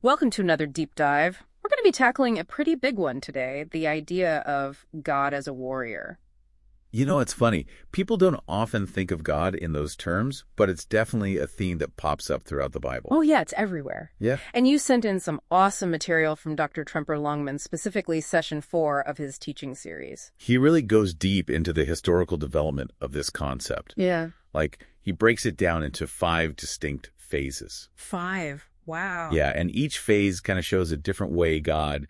Welcome to another deep dive. We're going to be tackling a pretty big one today, the idea of God as a warrior. You know, it's funny. People don't often think of God in those terms, but it's definitely a theme that pops up throughout the Bible. Oh, yeah, it's everywhere. Yeah. And you sent in some awesome material from Dr. Tremper Longman, specifically session 4 of his teaching series. He really goes deep into the historical development of this concept. Yeah. Like, he breaks it down into 5 distinct phases. 5. Wow. Yeah, and each phase kind of shows a different way God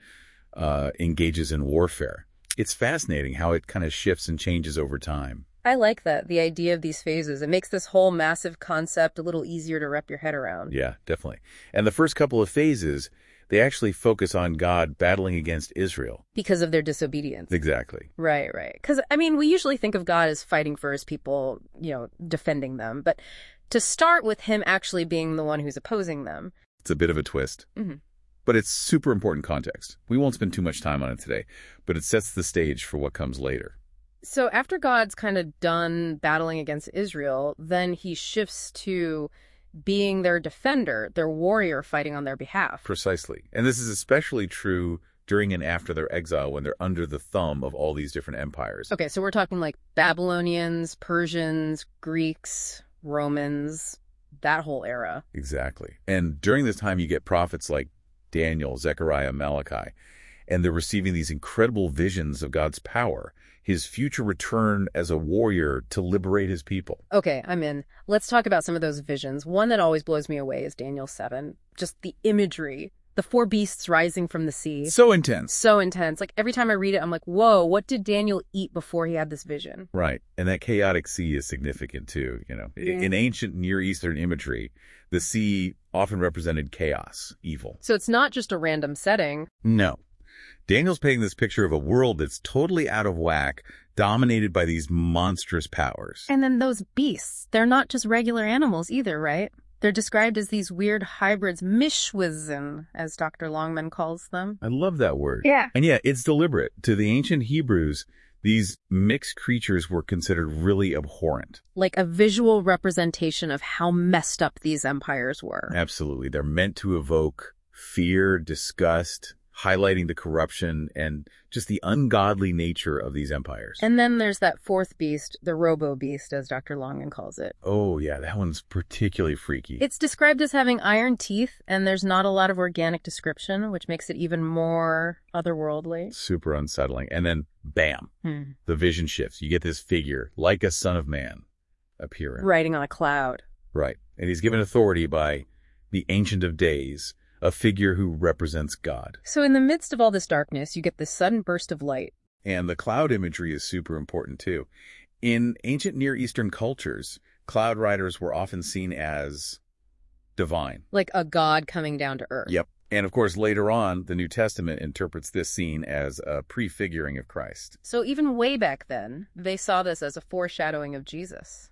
engages in warfare. It's fascinating how it kind of shifts and changes over time. I like that, the idea of these phases. It makes this whole massive concept a little easier to wrap your head around. Yeah, definitely. And the first couple of phases, they actually focus on God battling against Israel. Because of their disobedience. Exactly. Right. Because, we usually think of God as fighting for his people, defending them. But to start with him actually being the one who's opposing them. It's a bit of a twist. Mm-hmm. But it's super important context. We won't spend too much time on it today, but it sets the stage for what comes later. So after God's kind of done battling against Israel, then he shifts to being their defender, their warrior fighting on their behalf. Precisely. And this is especially true during and after their exile when they're under the thumb of all these different empires. Okay, so we're talking like Babylonians, Persians, Greeks, Romans, that whole era. Exactly. And during this time, you get prophets like Daniel, Zechariah, Malachi, and they're receiving these incredible visions of God's power, his future return as a warrior to liberate his people. Okay, I'm in. Let's talk about some of those visions. One that always blows me away is Daniel 7. Just the imagery, the 4 beasts rising from the sea. So intense. So intense. Like every time I read it, I'm like, whoa, what did Daniel eat before he had this vision? Right. And that chaotic sea is significant too, Yeah. In ancient Near Eastern imagery, the sea often represented chaos, evil. So it's not just a random setting. No. Daniel's painting this picture of a world that's totally out of whack, dominated by these monstrous powers. And then those beasts, they're not just regular animals either, right? They're described as these weird hybrids, mishwazin, as Dr. Longman calls them. I love that word. Yeah. And yeah, it's deliberate. To the ancient Hebrews, these mixed creatures were considered really abhorrent. Like a visual representation of how messed up these empires were. Absolutely. They're meant to evoke fear, disgust, highlighting the corruption and just the ungodly nature of these empires. And then there's that 4th beast, the robo-beast, as Dr. Longman calls it. Oh, yeah, that one's particularly freaky. It's described as having iron teeth, and there's not a lot of organic description, which makes it even more otherworldly. Super unsettling. And then, bam, the vision shifts. You get this figure, like a son of man, appearing. Riding on a cloud. Right. And he's given authority by the Ancient of Days, a figure who represents God. So in the midst of all this darkness, you get this sudden burst of light. And the cloud imagery is super important too. In ancient Near Eastern cultures, cloud riders were often seen as divine. Like a god coming down to earth. Yep. And of course, later on, the New Testament interprets this scene as a prefiguring of Christ. So even way back then, they saw this as a foreshadowing of Jesus.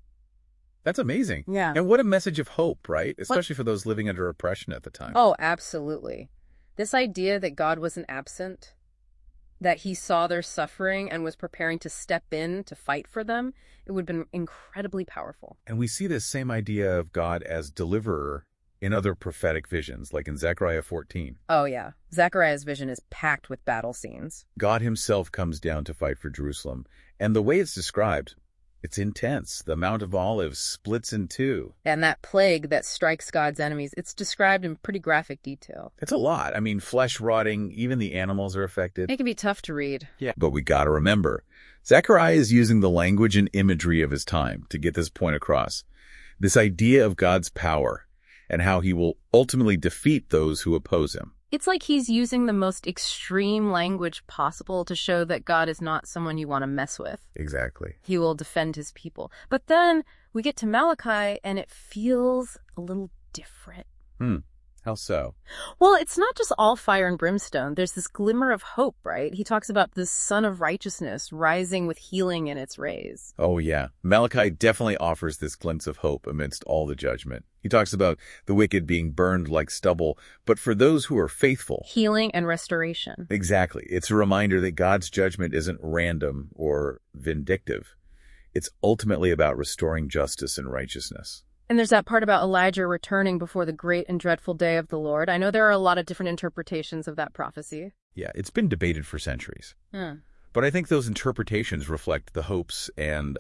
That's amazing. Yeah. And what a message of hope, right? Especially for those living under oppression at the time. Oh, absolutely. This idea that God wasn't absent, that he saw their suffering and was preparing to step in to fight for them, it would have been incredibly powerful. And we see this same idea of God as deliverer in other prophetic visions, like in Zechariah 14. Oh, yeah. Zechariah's vision is packed with battle scenes. God himself comes down to fight for Jerusalem. And the way it's described, it's intense. The Mount of Olives splits in 2. And that plague that strikes God's enemies, it's described in pretty graphic detail. It's a lot. I mean, flesh rotting, even the animals are affected. It can be tough to read. Yeah. But we gotta remember, Zechariah is using the language and imagery of his time to get this point across. This idea of God's power and how he will ultimately defeat those who oppose him. It's like he's using the most extreme language possible to show that God is not someone you want to mess with. Exactly. He will defend his people. But then we get to Malachi and it feels a little different. How so? Well, it's not just all fire and brimstone. There's this glimmer of hope, right? He talks about the sun of righteousness rising with healing in its rays. Oh, yeah. Malachi definitely offers this glimpse of hope amidst all the judgment. He talks about the wicked being burned like stubble, but for those who are faithful, healing and restoration. Exactly. It's a reminder that God's judgment isn't random or vindictive. It's ultimately about restoring justice and righteousness. And there's that part about Elijah returning before the great and dreadful day of the Lord. I know there are a lot of different interpretations of that prophecy. Yeah, it's been debated for centuries. Hmm. But I think those interpretations reflect the hopes and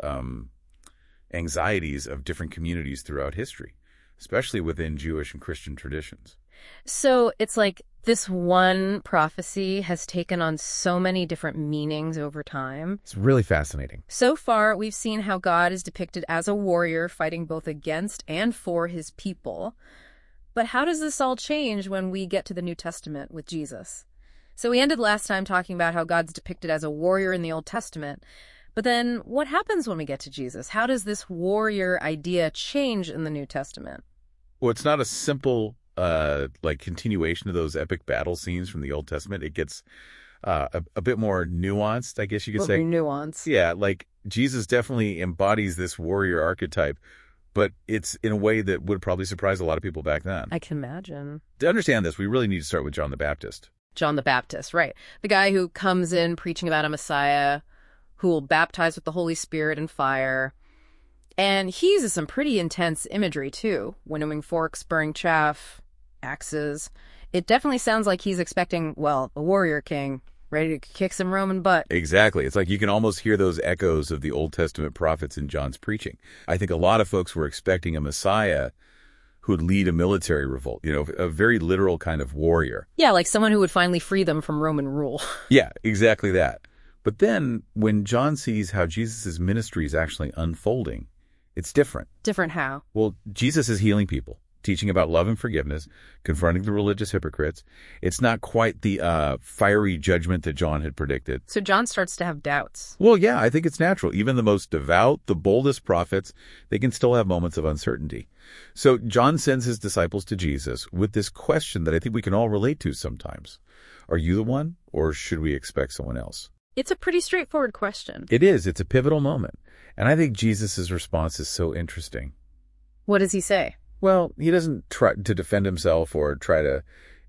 anxieties of different communities throughout history, especially within Jewish and Christian traditions. So it's like this one prophecy has taken on so many different meanings over time. It's really fascinating. So far, we've seen how God is depicted as a warrior fighting both against and for his people. But how does this all change when we get to the New Testament with Jesus? So we ended last time talking about how God's depicted as a warrior in the Old Testament. But then what happens when we get to Jesus? How does this warrior idea change in the New Testament? Well, it's not a simple continuation of those epic battle scenes from the Old Testament. It gets a bit more nuanced, I guess you could say. Nuance. Yeah, like Jesus definitely embodies this warrior archetype, but it's in a way that would probably surprise a lot of people back then. I can imagine. To understand this, we really need to start with John the Baptist. John the Baptist, right. The guy who comes in preaching about a Messiah who will baptize with the Holy Spirit and fire. And he uses some pretty intense imagery, too. Winnowing forks, burning chaff, axes. It definitely sounds like he's expecting, well, a warrior king, ready to kick some Roman butt. Exactly. It's like you can almost hear those echoes of the Old Testament prophets in John's preaching. I think a lot of folks were expecting a Messiah who would lead a military revolt, a very literal kind of warrior. Yeah, like someone who would finally free them from Roman rule. Yeah, exactly that. But then when John sees how Jesus' ministry is actually unfolding, it's different. Different how? Well, Jesus is healing people, teaching about love and forgiveness, confronting the religious hypocrites. It's not quite the fiery judgment that John had predicted. So John starts to have doubts. Well, yeah, I think it's natural. Even the most devout, the boldest prophets, they can still have moments of uncertainty. So John sends his disciples to Jesus with this question that I think we can all relate to sometimes. Are you the one, or should we expect someone else? It's a pretty straightforward question. It is. It's a pivotal moment. And I think Jesus' response is so interesting. What does he say? Well, he doesn't try to defend himself or try to,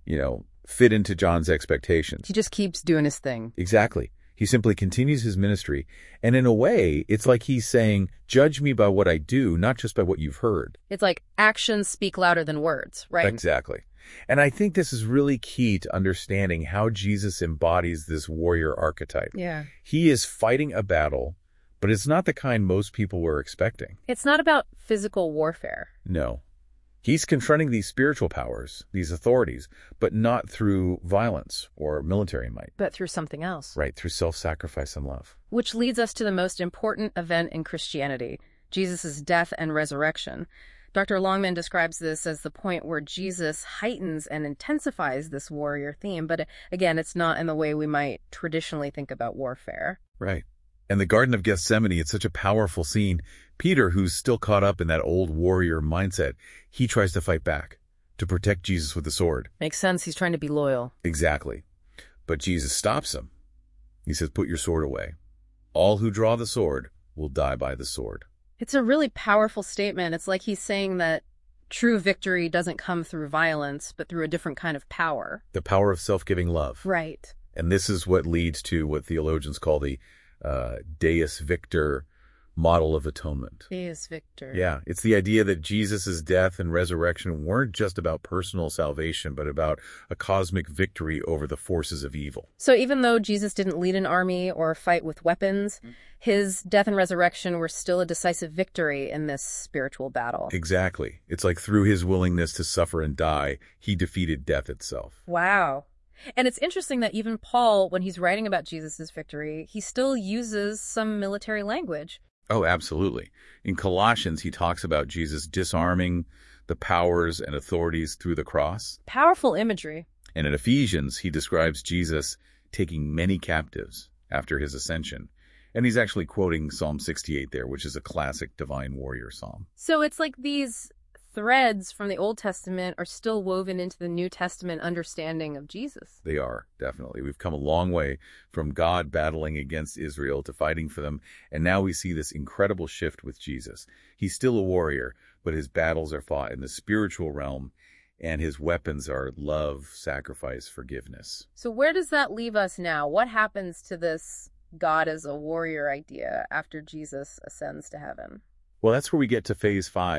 fit into John's expectations. He just keeps doing his thing. Exactly. He simply continues his ministry. And in a way, it's like he's saying, judge me by what I do, not just by what you've heard. It's like actions speak louder than words, right? Exactly. And I think this is really key to understanding how Jesus embodies this warrior archetype. Yeah. He is fighting a battle, but it's not the kind most people were expecting. It's not about physical warfare. No. He's confronting these spiritual powers, these authorities, but not through violence or military might. But through something else. Right, through self-sacrifice and love. Which leads us to the most important event in Christianity, Jesus' death and resurrection. Dr. Longman describes this as the point where Jesus heightens and intensifies this warrior theme, but again, it's not in the way we might traditionally think about warfare. Right. And the Garden of Gethsemane, it's such a powerful scene. Peter, who's still caught up in that old warrior mindset, he tries to fight back, to protect Jesus with the sword. Makes sense. He's trying to be loyal. Exactly. But Jesus stops him. He says, put your sword away. All who draw the sword will die by the sword. It's a really powerful statement. It's like he's saying that true victory doesn't come through violence, but through a different kind of power. The power of self-giving love. Right. And this is what leads to what theologians call the Deus Victor model of atonement. Deus Victor. Yeah, it's the idea that Jesus' death and resurrection weren't just about personal salvation, but about a cosmic victory over the forces of evil. So even though Jesus didn't lead an army or fight with weapons, his death and resurrection were still a decisive victory in this spiritual battle. Exactly. It's like through his willingness to suffer and die, he defeated death itself. Wow. And it's interesting that even Paul, when he's writing about Jesus' victory, he still uses some military language. Oh, absolutely. In Colossians, he talks about Jesus disarming the powers and authorities through the cross. Powerful imagery. And in Ephesians, he describes Jesus taking many captives after his ascension. And he's actually quoting Psalm 68 there, which is a classic divine warrior psalm. So it's like these threads from the Old Testament are still woven into the New Testament understanding of Jesus. They are, definitely. We've come a long way from God battling against Israel to fighting for them, and now we see this incredible shift with Jesus. He's still a warrior, but his battles are fought in the spiritual realm, and his weapons are love, sacrifice, forgiveness. So where does that leave us now? What happens to this God as a warrior idea after Jesus ascends to heaven? Well, that's where we get to phase 5.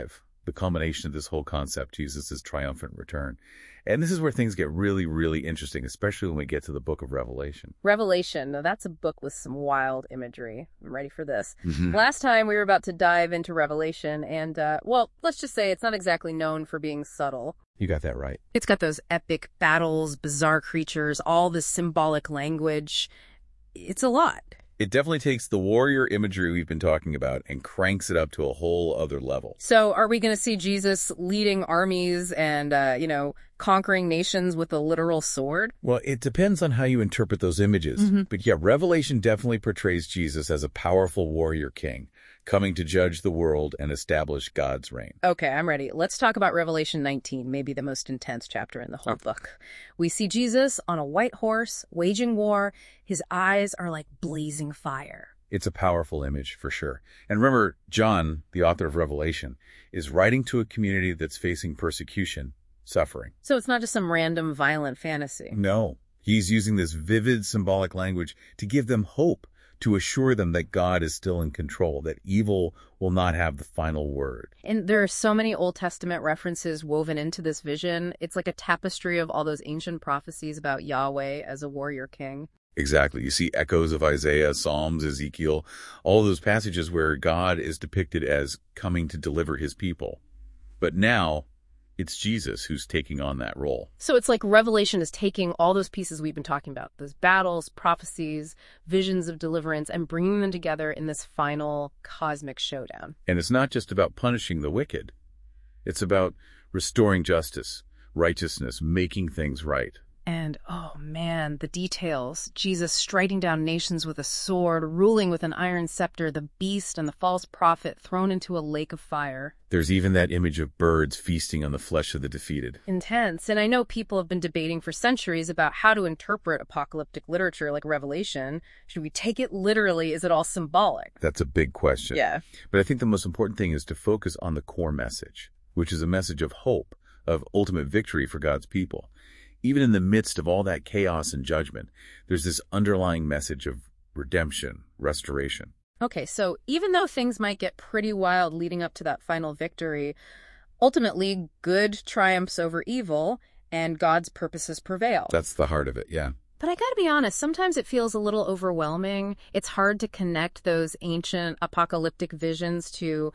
the culmination of this whole concept, Jesus' triumphant return. And this is where things get really, really interesting, especially when we get to the book of Revelation. Revelation. Now, that's a book with some wild imagery. I'm ready for this. Mhm. Last time we were about to dive into Revelation, and, well, let's just say it's not exactly known for being subtle. You got that right. It's got those epic battles, bizarre creatures, all this symbolic language. It's a lot. It definitely takes the warrior imagery we've been talking about and cranks it up to a whole other level. So are we going to see Jesus leading armies and, conquering nations with a literal sword? Well, it depends on how you interpret those images. But yeah, Revelation definitely portrays Jesus as a powerful warrior king, coming to judge the world and establish God's reign. Okay, I'm ready. Let's talk about Revelation 19, maybe the most intense chapter in the whole book. We see Jesus on a white horse, waging war. His eyes are like blazing fire. It's a powerful image, for sure. And remember, John, the author of Revelation, is writing to a community that's facing persecution, suffering. So it's not just some random violent fantasy. No, he's using this vivid symbolic language to give them hope, to assure them that God is still in control, that evil will not have the final word. And there are so many Old Testament references woven into this vision. It's like a tapestry of all those ancient prophecies about Yahweh as a warrior king. Exactly. You see echoes of Isaiah, Psalms, Ezekiel, all those passages where God is depicted as coming to deliver his people. But now it's Jesus who's taking on that role. So it's like Revelation is taking all those pieces we've been talking about, those battles, prophecies, visions of deliverance, and bringing them together in this final cosmic showdown. And it's not just about punishing the wicked. It's about restoring justice, righteousness, making things right. And, oh man, the details. Jesus striking down nations with a sword, ruling with an iron scepter, the beast and the false prophet thrown into a lake of fire. There's even that image of birds feasting on the flesh of the defeated. Intense. And I know people have been debating for centuries about how to interpret apocalyptic literature like Revelation. Should we take it literally? Is it all symbolic? That's a big question. Yeah. But I think the most important thing is to focus on the core message, which is a message of hope, of ultimate victory for God's people. Even in the midst of all that chaos and judgment, there's this underlying message of redemption, restoration. Okay, so even though things might get pretty wild leading up to that final victory, ultimately good triumphs over evil and God's purposes prevail. That's the heart of it, yeah. But I gotta be honest, sometimes it feels a little overwhelming. It's hard to connect those ancient apocalyptic visions to,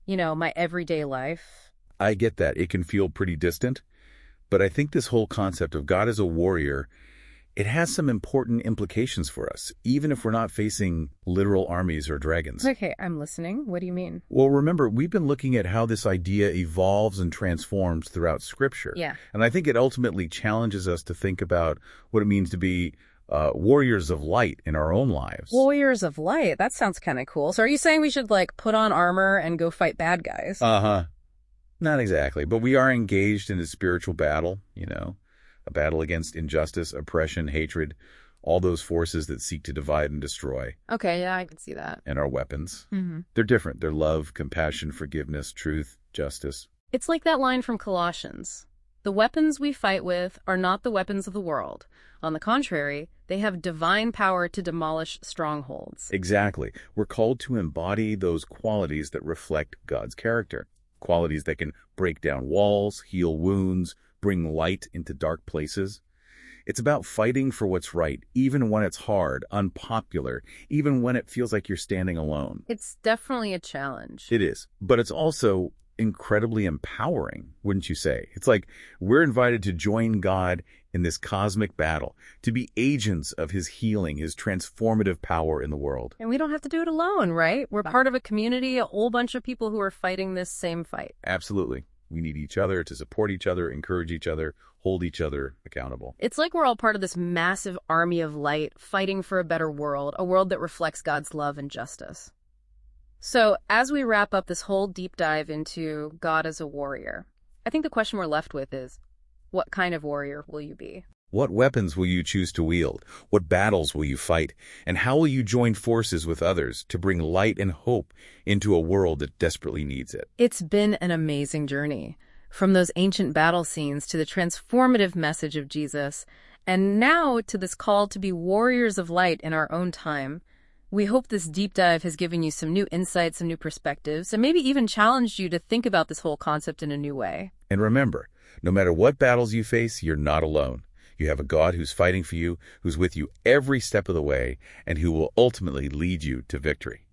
my everyday life. I get that. It can feel pretty distant. But I think this whole concept of God as a warrior, it has some important implications for us, even if we're not facing literal armies or dragons. Okay, I'm listening. What do you mean? Well, remember, we've been looking at how this idea evolves and transforms throughout Scripture. Yeah. And I think it ultimately challenges us to think about what it means to be warriors of light in our own lives. Warriors of light? That sounds kind of cool. So are you saying we should, put on armor and go fight bad guys? Uh-huh. Not exactly, but we are engaged in a spiritual battle, a battle against injustice, oppression, hatred, all those forces that seek to divide and destroy. Okay, yeah, I can see that. And our weapons. Mm-hmm. They're different. They're love, compassion, forgiveness, truth, justice. It's like that line from Colossians. The weapons we fight with are not the weapons of the world. On the contrary, they have divine power to demolish strongholds. Exactly. We're called to embody those qualities that reflect God's character. Qualities that can break down walls, heal wounds, bring light into dark places. It's about fighting for what's right, even when it's hard, unpopular, even when it feels like you're standing alone. It's definitely a challenge. It is, but it's also incredibly empowering, wouldn't you say? It's like we're invited to join God in this cosmic battle, to be agents of his healing, his transformative power in the world. And we don't have to do it alone, right? We're part of a community, a whole bunch of people who are fighting this same fight. Absolutely. We need each other to support each other, encourage each other, hold each other accountable. It's like we're all part of this massive army of light, fighting for a better world, a world that reflects God's love and justice. So, as we wrap up this whole deep dive into God as a warrior, I think the question we're left with is, what kind of warrior will you be? What weapons will you choose to wield? What battles will you fight? And how will you join forces with others to bring light and hope into a world that desperately needs it? It's been an amazing journey, from those ancient battle scenes to the transformative message of Jesus, and now to this call to be warriors of light in our own time. We hope this deep dive has given you some new insights, some new perspectives, and maybe even challenged you to think about this whole concept in a new way. And remember, no matter what battles you face, you're not alone. You have a God who's fighting for you, who's with you every step of the way, and who will ultimately lead you to victory.